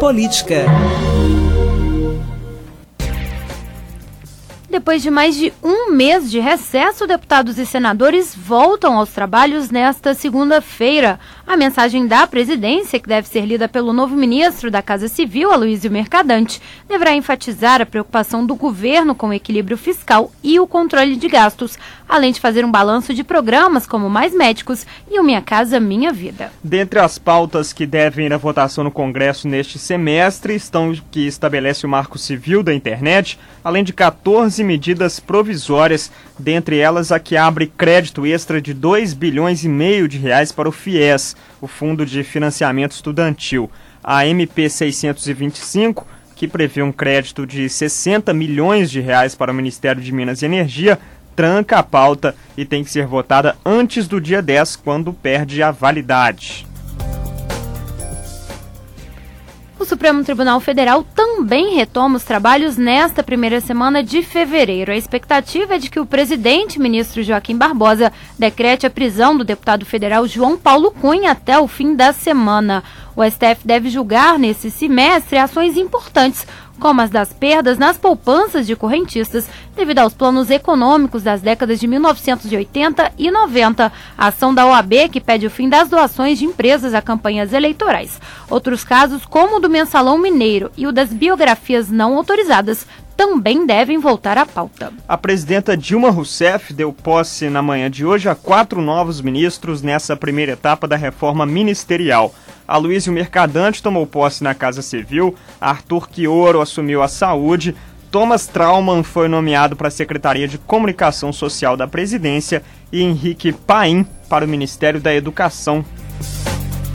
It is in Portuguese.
política. Depois de mais de um mês de recesso, deputados e senadores voltam aos trabalhos nesta segunda-feira. A mensagem da presidência, que deve ser lida pelo novo ministro da Casa Civil, Aloysio Mercadante, deverá enfatizar a preocupação do governo com o equilíbrio fiscal e o controle de gastos, além de fazer um balanço de programas como Mais Médicos e o Minha Casa Minha Vida. Dentre as pautas que devem ir à votação no Congresso neste semestre estão o que estabelece o Marco Civil da Internet, além de 14 medidas provisórias, dentre elas a que abre crédito extra de 2,5 bilhões de reais para o FIES, o Fundo de Financiamento Estudantil. A MP 625, que prevê um crédito de 60 milhões de reais para o Ministério de Minas e Energia, tranca a pauta e tem que ser votada antes do dia 10, quando perde a validade. O Supremo Tribunal Federal também retoma os trabalhos nesta primeira semana de fevereiro. A expectativa é de que o presidente, ministro Joaquim Barbosa, decrete a prisão do deputado federal João Paulo Cunha até o fim da semana. O STF deve julgar nesse semestre ações importantes, como as das perdas nas poupanças de correntistas devido aos planos econômicos das décadas de 1980 e 90, a ação da OAB que pede o fim das doações de empresas a campanhas eleitorais. Outros casos, como o do Mensalão Mineiro e o das biografias não autorizadas, também devem voltar à pauta. A presidenta Dilma Rousseff deu posse na manhã de hoje a 4 novos ministros nessa primeira etapa da reforma ministerial. Aloysio Mercadante tomou posse na Casa Civil, Arthur Quioro assumiu a Saúde, Thomas Traumann foi nomeado para a Secretaria de Comunicação Social da Presidência e Henrique Paim para o Ministério da Educação.